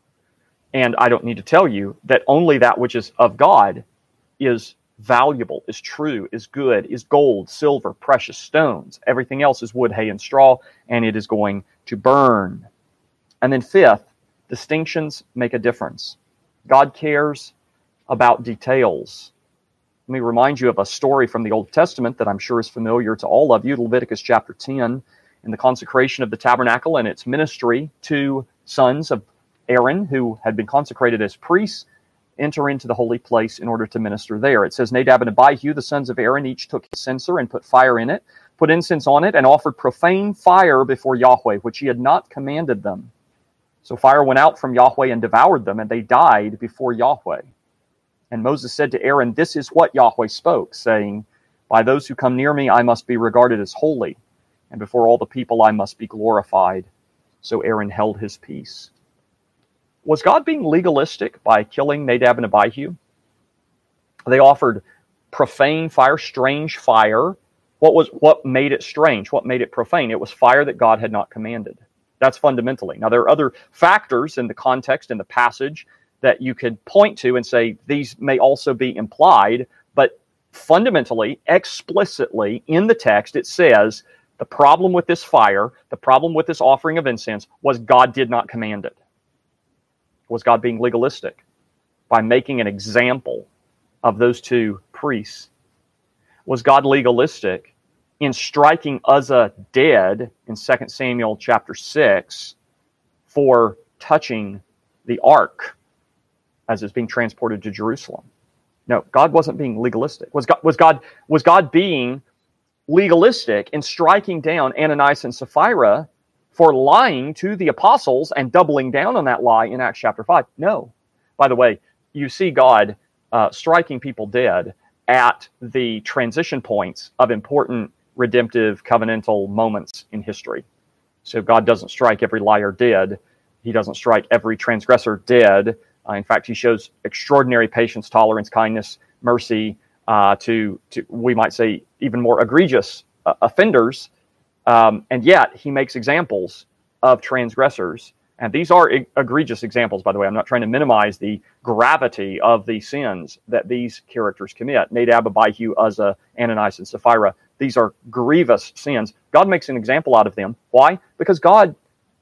And I don't need to tell you that only that which is of God is valuable, is true, is good, is gold, silver, precious stones. Everything else is wood, hay, and straw, and it is going to burn. And then fifth, distinctions make a difference. God cares about details. Let me remind you of a story from the Old Testament that I'm sure is familiar to all of you, Leviticus chapter ten, in the consecration of the tabernacle and its ministry. Two sons of Aaron, who had been consecrated as priests, enter into the holy place in order to minister there. It says, Nadab and Abihu, the sons of Aaron, each took his censer and put fire in it, put incense on it, and offered profane fire before Yahweh, which he had not commanded them. So fire went out from Yahweh and devoured them, and they died before Yahweh. And Moses said to Aaron, this is what Yahweh spoke, saying, by those who come near me I must be regarded as holy, and before all the people I must be glorified. So Aaron held his peace. Was God being legalistic by killing Nadab and Abihu? They offered profane fire, strange fire. What was what made it strange? What made it profane? It was fire that God had not commanded. That's fundamentally. Now, there are other factors in the context, in the passage, that you could point to and say these may also be implied, but fundamentally, explicitly in the text, it says the problem with this fire, the problem with this offering of incense was God did not command it. Was God being legalistic by making an example of those two priests? Was God legalistic in striking Uzzah dead in Second Samuel chapter six for touching the ark as it's being transported to Jerusalem? No, God wasn't being legalistic. Was God, was God, was God being legalistic in striking down Ananias and Sapphira for lying to the apostles and doubling down on that lie in Acts chapter five? No. By the way, you see God uh, striking people dead at the transition points of important redemptive covenantal moments in history. So God doesn't strike every liar dead. He doesn't strike every transgressor dead. Uh, in fact, he shows extraordinary patience, tolerance, kindness, mercy uh, to, to, we might say, even more egregious uh, offenders. Um, and yet, he makes examples of transgressors. And these are e- egregious examples, by the way. I'm not trying to minimize the gravity of the sins that these characters commit. Nadab, Abihu, Uzzah, Ananias, and Sapphira. These are grievous sins. God makes an example out of them. Why? Because God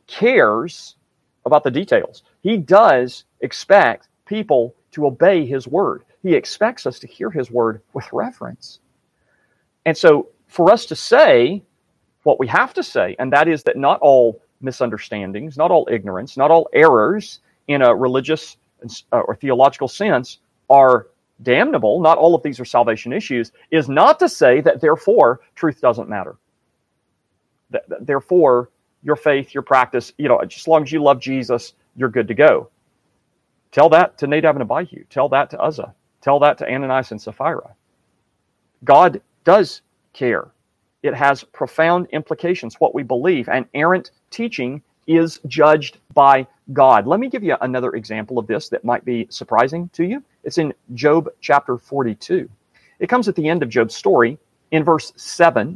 cares about the details. He does expect people to obey his word. He expects us to hear his word with reverence. And so for us to say what we have to say, and that is that not all misunderstandings, not all ignorance, not all errors in a religious or theological sense are damnable, not all of these are salvation issues, is not to say that therefore truth doesn't matter. That, that therefore your faith, your practice, you know, just as long as you love Jesus, you're good to go. Tell that to Nadab and Abihu. Tell that to Uzzah. Tell that to Ananias and Sapphira. God does care. It has profound implications, what we believe, and errant teaching is judged by God. Let me give you another example of this that might be surprising to you. It's in Job chapter forty-two. It comes at the end of Job's story in verse seven.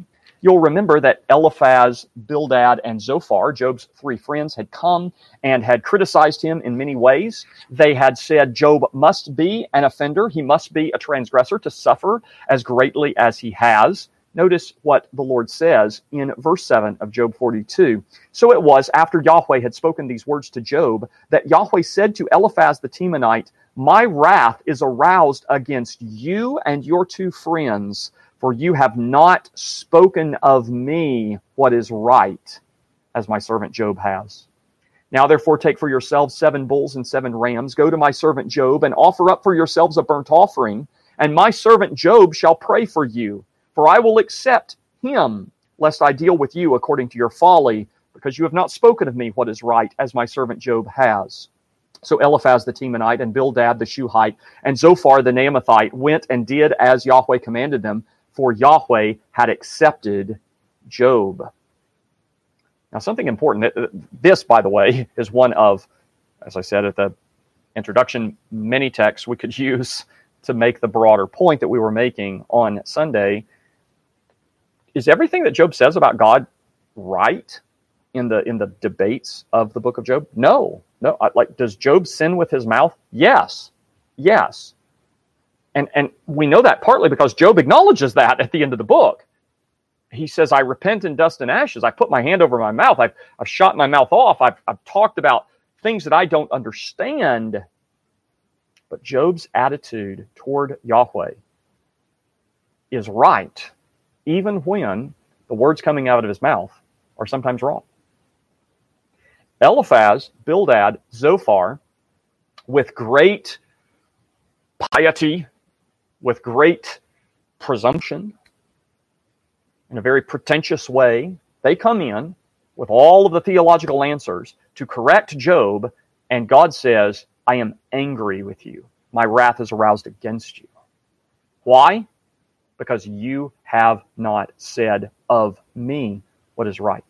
You'll remember that Eliphaz, Bildad, and Zophar, Job's three friends, had come and had criticized him in many ways. They had said Job must be an offender. He must be a transgressor to suffer as greatly as he has. Notice what the Lord says in verse seven of Job forty-two. So it was after Yahweh had spoken these words to Job that Yahweh said to Eliphaz the Temanite, my wrath is aroused against you and your two friends, for you have not spoken of me what is right, as my servant Job has. Now therefore take for yourselves seven bulls and seven rams. Go to my servant Job and offer up for yourselves a burnt offering, and my servant Job shall pray for you. For I will accept him, lest I deal with you according to your folly, because you have not spoken of me what is right, as my servant Job has. So Eliphaz the Temanite, and Bildad the Shuhite, and Zophar the Naamathite went and did as Yahweh commanded them, for Yahweh had accepted Job. Now something important, this, by the way, is one of, as I said at the introduction, many texts we could use to make the broader point that we were making on Sunday. Is everything that Job says about God right in the in the debates of the book of Job? No. No. Like, does Job sin with his mouth? Yes. Yes. And and we know that partly because Job acknowledges that at the end of the book. He says, I repent in dust and ashes. I put my hand over my mouth. I've, I've shot my mouth off. I've, I've talked about things that I don't understand. But Job's attitude toward Yahweh is right, even when the words coming out of his mouth are sometimes wrong. Eliphaz, Bildad, Zophar, with great piety, with great presumption, in a very pretentious way, they come in with all of the theological answers to correct Job, and God says, I am angry with you. My wrath is aroused against you. Why? Because you have not said of me what is right.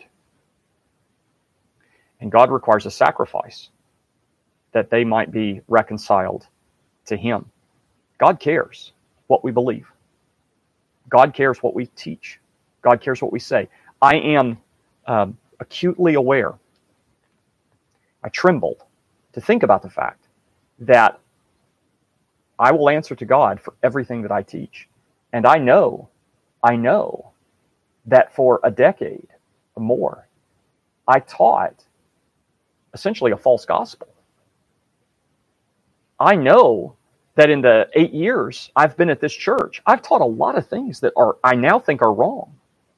And God requires a sacrifice that they might be reconciled to him. God cares what we believe. God cares what we teach. God cares what we say. I am um, acutely aware. I trembled to think about the fact that I will answer to God for everything that I teach. And I know, I know that for a decade or more, I taught essentially a false gospel. I know that in the eight years I've been at this church, I've taught a lot of things that are I now think are wrong.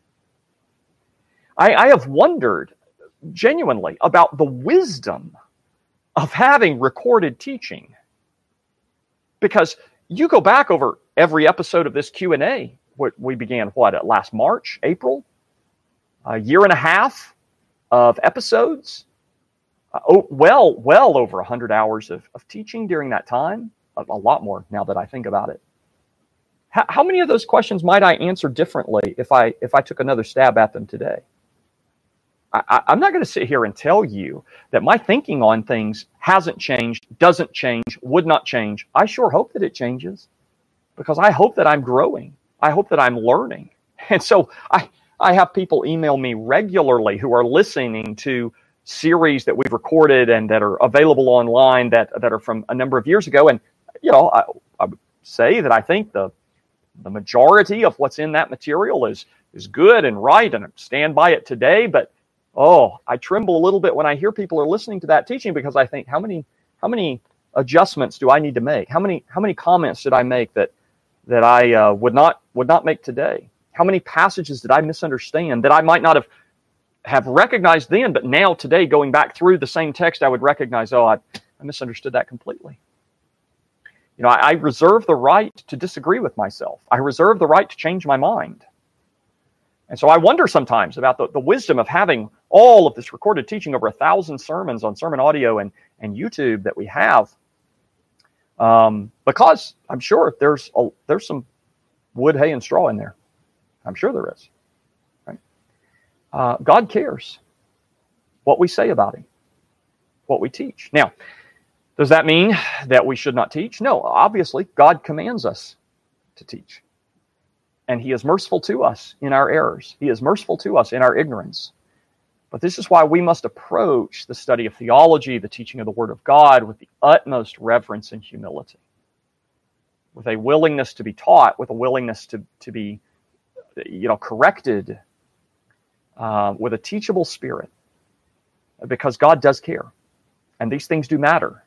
I, I have wondered genuinely about the wisdom of having recorded teaching. Because you go back over every episode of this Q and A, we began, what, last March, April? A year and a half of episodes. Uh, oh, well, well over one hundred hours of, of teaching during that time. A, a lot more now that I think about it. How, how many of those questions might I answer differently if I if I took another stab at them today? I, I'm not going to sit here and tell you that my thinking on things hasn't changed, doesn't change, would not change. I sure hope that it changes, because I hope that I'm growing. I hope that I'm learning. And so I, I have people email me regularly who are listening to series that we've recorded and that are available online that, that are from a number of years ago. And, you know, I, I would say that I think the, the majority of what's in that material is, is good and right, and I stand by it today. But oh, I tremble a little bit when I hear people are listening to that teaching, because I think, how many how many adjustments do I need to make? How many how many comments did I make that that I uh, would not would not make today? How many passages did I misunderstand that I might not have have recognized then, but now today, going back through the same text, I would recognize, oh, I, I misunderstood that completely. You know, I, I reserve the right to disagree with myself. I reserve the right to change my mind. And so I wonder sometimes about the, the wisdom of having all of this recorded teaching, over a thousand sermons on sermon audio and, and YouTube that we have. Um, because I'm sure there's a, there's some wood, hay, and straw in there. I'm sure there is. Right? Uh, God cares what we say about him, what we teach. Now, does that mean that we should not teach? No, obviously, God commands us to teach. And he is merciful to us in our errors. He is merciful to us in our ignorance. But this is why we must approach the study of theology, the teaching of the Word of God, with the utmost reverence and humility, with a willingness to be taught, with a willingness to, to be you know, corrected, uh, with a teachable spirit, because God does care. And these things do matter.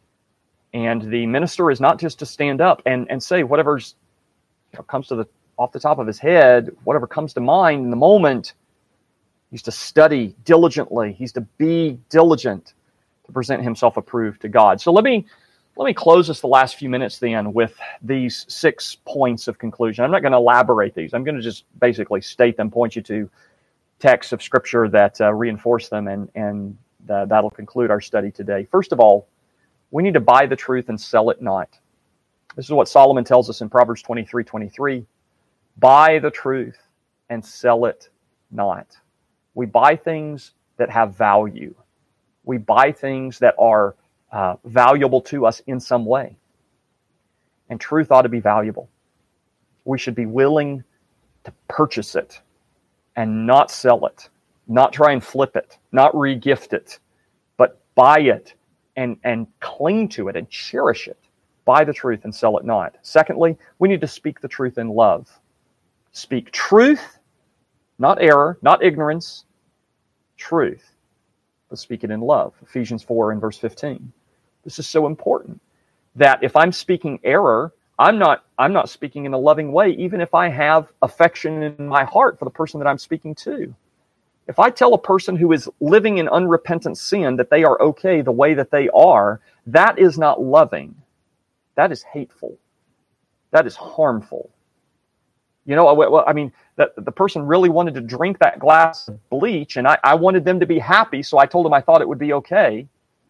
And the minister is not just to stand up and, and say whatever's you know, comes to the off the top of his head, whatever comes to mind in the moment. He's to study diligently. He's to be diligent to present himself approved to God. So let me let me close this the last few minutes then with these six points of conclusion. I'm not going to elaborate these. I'm going to just basically state them, point you to texts of Scripture that uh, reinforce them, and, and uh, that'll conclude our study today. First of all, we need to buy the truth and sell it not. This is what Solomon tells us in Proverbs twenty-three twenty-three. Buy the truth and sell it not. We buy things that have value. We buy things that are uh, valuable to us in some way. And truth ought to be valuable. We should be willing to purchase it and not sell it, not try and flip it, not re-gift it, but buy it and, and cling to it and cherish it. Buy the truth and sell it not. Secondly, we need to speak the truth in love. Speak truth, not error, not ignorance, truth, but speak it in love. Ephesians four and verse fifteen. This is so important, that if I'm speaking error, I'm not, I'm not speaking in a loving way, even if I have affection in my heart for the person that I'm speaking to. If I tell a person who is living in unrepentant sin that they are okay the way that they are, that is not loving. That is hateful. That is harmful. You know, well, I mean, the, the person really wanted to drink that glass of bleach, and I, I wanted them to be happy, so I told them I thought it would be okay.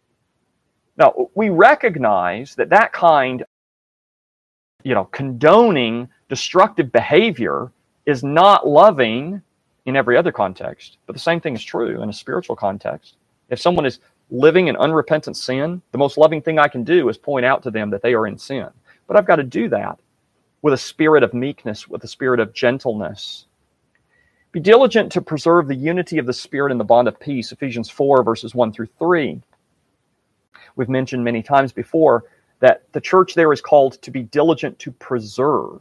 Now, we recognize that that kind, you know, condoning destructive behavior is not loving in every other context. But the same thing is true in a spiritual context. If someone is living in unrepentant sin, the most loving thing I can do is point out to them that they are in sin. But I've got to do that with a spirit of meekness, with a spirit of gentleness. Be diligent to preserve the unity of the Spirit in the bond of peace, Ephesians four, verses one through three. We've mentioned many times before that the church there is called to be diligent to preserve,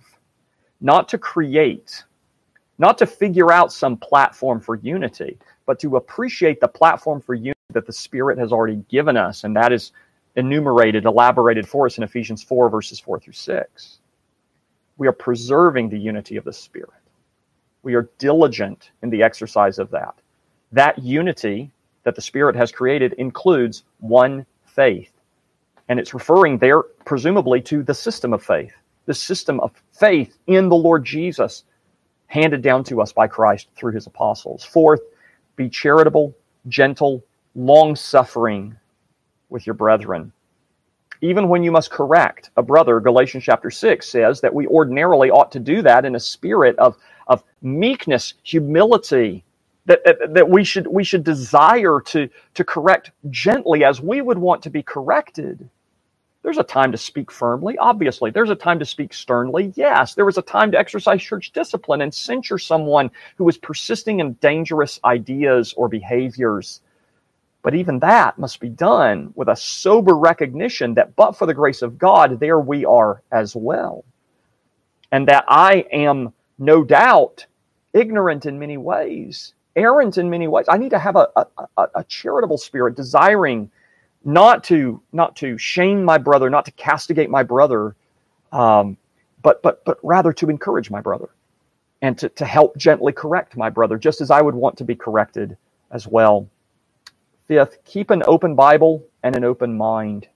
not to create, not to figure out some platform for unity, but to appreciate the platform for unity that the Spirit has already given us, and that is enumerated, elaborated for us in Ephesians four, verses four through six. We are preserving the unity of the Spirit. We are diligent in the exercise of that. That unity that the Spirit has created includes one faith. And it's referring there, presumably, to the system of faith. The system of faith in the Lord Jesus, handed down to us by Christ through his apostles. Fourth, be charitable, gentle, long-suffering with your brethren. Even when you must correct a brother, Galatians chapter six says that we ordinarily ought to do that in a spirit of, of meekness, humility, that, that, that we should we should desire to, to correct gently as we would want to be corrected. There's a time to speak firmly, obviously. There's a time to speak sternly, yes. There was a time to exercise church discipline and censure someone who was persisting in dangerous ideas or behaviors. But even that must be done with a sober recognition that but for the grace of God, there we are as well. And that I am no doubt ignorant in many ways, errant in many ways. I need to have a, a, a charitable spirit, desiring not to not to shame my brother, not to castigate my brother, um, but but but rather to encourage my brother and to, to help gently correct my brother, just as I would want to be corrected as well. Fifth, keep an open Bible and an open mind.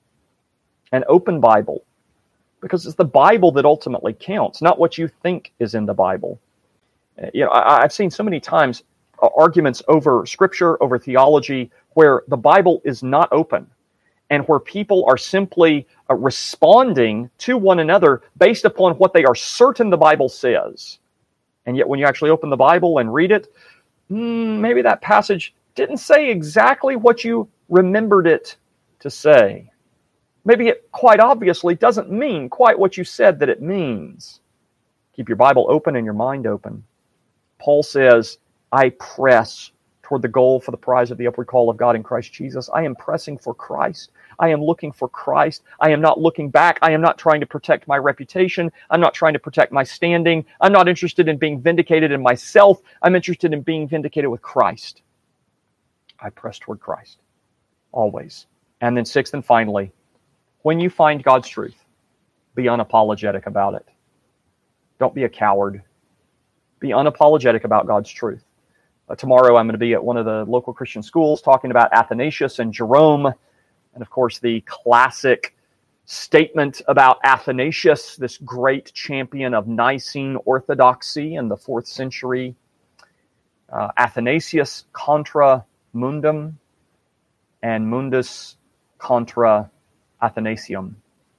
An open Bible, because it's the Bible that ultimately counts, not what you think is in the Bible. You know, I, I've seen so many times uh, arguments over Scripture, over theology, where the Bible is not open, and where people are simply uh, responding to one another based upon what they are certain the Bible says. And yet when you actually open the Bible and read it, hmm, maybe that passage didn't say exactly what you remembered it to say. Maybe it quite obviously doesn't mean quite what you said that it means. Keep your Bible open and your mind open. Paul says, I press toward the goal for the prize of the upward call of God in Christ Jesus. I am pressing for Christ. I am looking for Christ. I am not looking back. I am not trying to protect my reputation. I'm not trying to protect my standing. I'm not interested in being vindicated in myself. I'm interested in being vindicated with Christ. I press toward Christ. Always. And then sixth and finally, when you find God's truth, be unapologetic about it. Don't be a coward. Be unapologetic about God's truth. Uh, tomorrow I'm going to be at one of the local Christian schools talking about Athanasius and Jerome. And of course, the classic statement about Athanasius, this great champion of Nicene orthodoxy in the fourth century. Uh, Athanasius contra mundum and mundus contra Athanasium.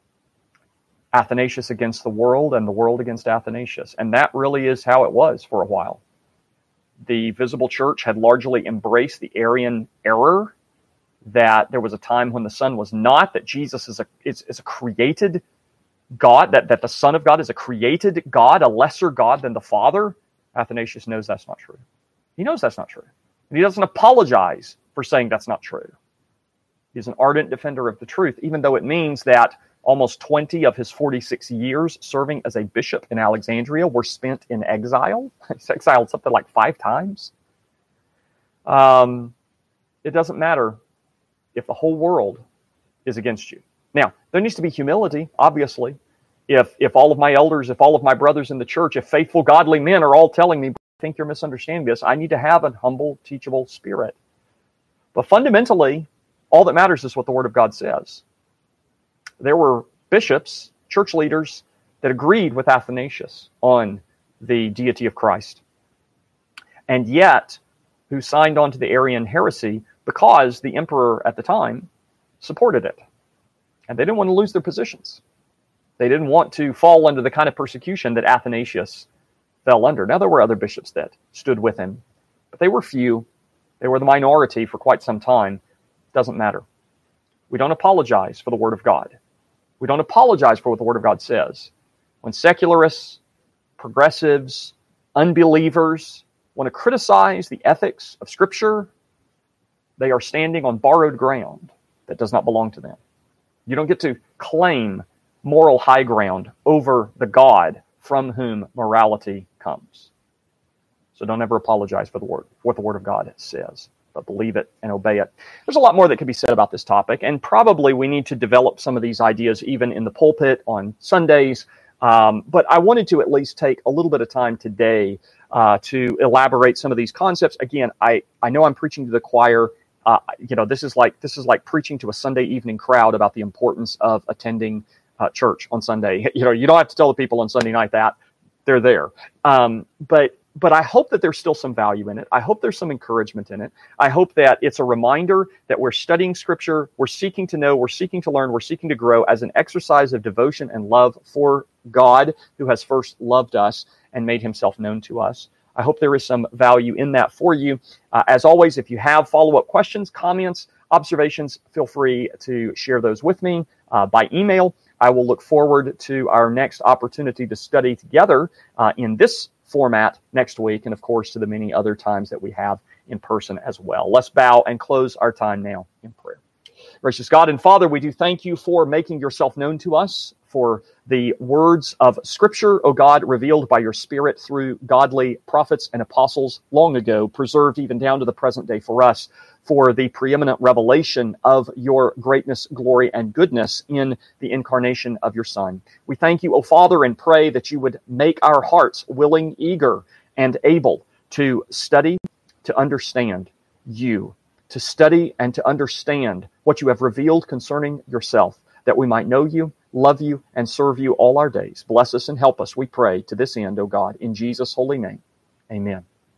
Athanasius against the world and the world against Athanasius. And that really is how it was for a while. The visible church had largely embraced the Arian error that there was a time when the Son was not, that Jesus is a, is, is a created God, that, that the Son of God is a created God, a lesser God than the Father. Athanasius knows that's not true. He knows that's not true. And he doesn't apologize for saying that's not true. He's an ardent defender of the truth, even though it means that almost twenty of his forty-six years serving as a bishop in Alexandria were spent in exile. He's exiled something like five times. Um, it doesn't matter if the whole world is against you. Now, there needs to be humility, obviously. If if all of my elders, if all of my brothers in the church, if faithful, godly men are all telling me, I think you're misunderstanding this, I need to have a humble, teachable spirit. But fundamentally, all that matters is what the Word of God says. There were bishops, church leaders, that agreed with Athanasius on the deity of Christ, and yet who signed on to the Arian heresy because the emperor at the time supported it. And they didn't want to lose their positions. They didn't want to fall under the kind of persecution that Athanasius fell under. Now, there were other bishops that stood with him, but they were few. They were the minority for quite some time. Doesn't matter. We don't apologize for the Word of God. We don't apologize for what the Word of God says. When secularists, progressives, unbelievers want to criticize the ethics of Scripture, they are standing on borrowed ground that does not belong to them. You don't get to claim moral high ground over the God from whom morality comes. So don't ever apologize for the word, what the Word of God says, but believe it and obey it. There's a lot more that could be said about this topic, and probably we need to develop some of these ideas even in the pulpit on Sundays. Um, but I wanted to at least take a little bit of time today uh, to elaborate some of these concepts. Again, I, I know I'm preaching to the choir. Uh, you know, this is like this is like preaching to a Sunday evening crowd about the importance of attending uh, church on Sunday. You know, you don't have to tell the people on Sunday night that they're there. Um, but But I hope that there's still some value in it. I hope there's some encouragement in it. I hope that it's a reminder that we're studying Scripture, we're seeking to know, we're seeking to learn, we're seeking to grow as an exercise of devotion and love for God, who has first loved us and made himself known to us. I hope there is some value in that for you. Uh, as always, if you have follow-up questions, comments, observations, feel free to share those with me uh, by email. I will look forward to our next opportunity to study together uh, in this format next week, and of course to the many other times that we have in person as well. Let's bow and close our time now in prayer. Gracious God and Father, we do thank you for making yourself known to us, for the words of Scripture, O God, revealed by your Spirit through godly prophets and apostles long ago, preserved even down to the present day for us, for the preeminent revelation of your greatness, glory, and goodness in the incarnation of your Son. We thank you, O Father, and pray that you would make our hearts willing, eager, and able to study, to understand you, to study and to understand what you have revealed concerning yourself, that we might know you, love you, and serve you all our days. Bless us and help us, we pray, to this end, O God, in Jesus' holy name. Amen.